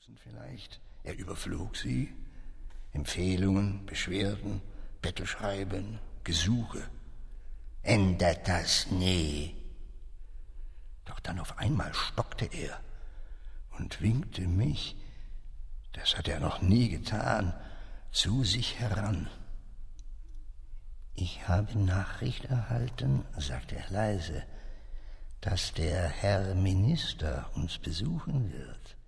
Vielleicht. Er überflog sie. Empfehlungen, Beschwerden, Bettelschreiben, Gesuche. Ändert das nie. Doch dann auf einmal stockte er und winkte mich, das hat er noch nie getan, zu sich heran. Ich habe Nachricht erhalten, sagte er leise, dass der Herr Minister uns besuchen wird.